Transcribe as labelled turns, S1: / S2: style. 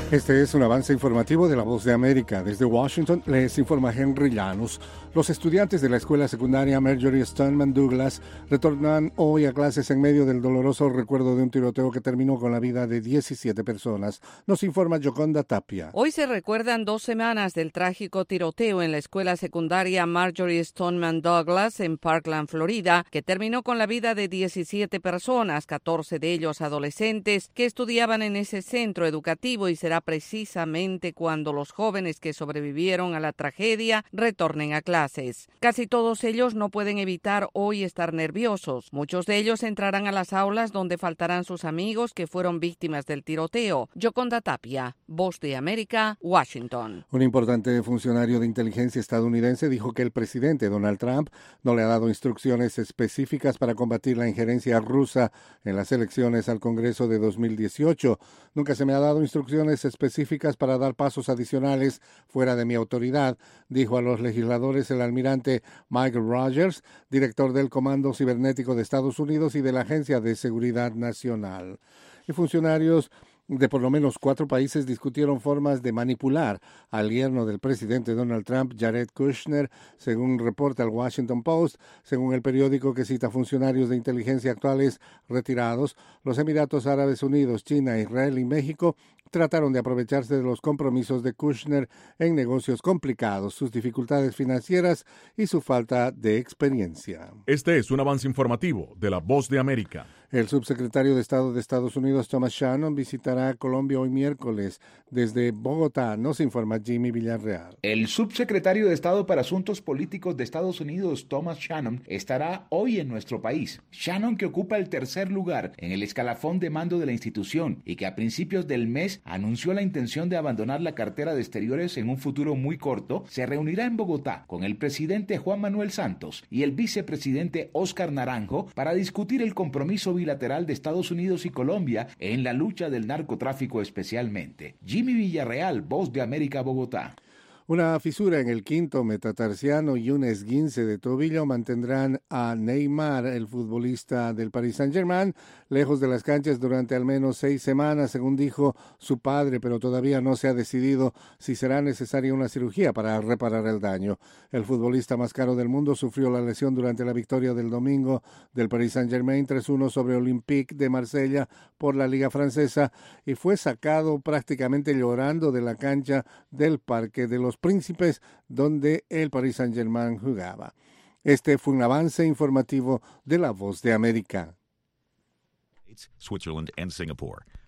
S1: Este es un avance informativo de La Voz de América. Desde Washington les informa Henry Llanos. Los estudiantes de la escuela secundaria Marjory Stoneman Douglas retornan hoy a clases en medio del doloroso recuerdo de un tiroteo que terminó con la vida de 17 personas. Nos informa Yoconda Tapia.
S2: Hoy se recuerdan 2 semanas del trágico tiroteo en la escuela secundaria Marjory Stoneman Douglas en Parkland, Florida, que terminó con la vida de 17 personas, 14 de ellos adolescentes, que estudiaban en ese centro educativo, y será precisamente cuando los jóvenes que sobrevivieron a la tragedia retornen a clases. Casi todos ellos no pueden evitar hoy estar nerviosos. Muchos de ellos entrarán a las aulas donde faltarán sus amigos que fueron víctimas del tiroteo. Yoconda Tapia, Voz de América, Washington.
S1: Un importante funcionario de inteligencia estadounidense dijo que el presidente Donald Trump no le ha dado instrucciones específicas para combatir la injerencia rusa en las elecciones al Congreso de 2018. Nunca se me ha dado instrucciones específicas para dar pasos adicionales fuera de mi autoridad, dijo a los legisladores el almirante Michael Rogers, director del Comando Cibernético de Estados Unidos y de la Agencia de Seguridad Nacional. Y funcionarios de por lo menos 4 países discutieron formas de manipular al yerno del presidente Donald Trump, Jared Kushner, según reporta el Washington Post. Según el periódico que cita funcionarios de inteligencia actuales retirados, los Emiratos Árabes Unidos, China, Israel y México trataron de aprovecharse de los compromisos de Kushner en negocios complicados, sus dificultades financieras y su falta de experiencia.
S3: Este es un avance informativo de La Voz de América.
S1: El subsecretario de Estado de Estados Unidos, Thomas Shannon, visitará Colombia hoy miércoles. Desde Bogotá nos informa Jimmy Villarreal.
S4: El subsecretario de Estado para Asuntos Políticos de Estados Unidos, Thomas Shannon, estará hoy en nuestro país. Shannon, que ocupa el tercer lugar en el escalafón de mando de la institución y que a principios del mes anunció la intención de abandonar la cartera de Exteriores en un futuro muy corto, se reunirá en Bogotá con el presidente Juan Manuel Santos y el vicepresidente Óscar Naranjo para discutir el compromiso bilateral de Estados Unidos y Colombia en la lucha del narcotráfico especialmente. Jimmy Villarreal, Voz de América, Bogotá.
S1: Una fisura en el quinto metatarsiano y un esguince de tobillo mantendrán a Neymar, el futbolista del Paris Saint-Germain, lejos de las canchas durante al menos 6 semanas, según dijo su padre, pero todavía no se ha decidido si será necesaria una cirugía para reparar el daño. El futbolista más caro del mundo sufrió la lesión durante la victoria del domingo del Paris Saint-Germain 3-1 sobre Olympique de Marsella por la Liga Francesa y fue sacado prácticamente llorando de la cancha del Parque de los Príncipes, donde el Paris Saint-Germain jugaba. Este fue un avance informativo de La Voz de América.
S5: Switzerland and Singapore.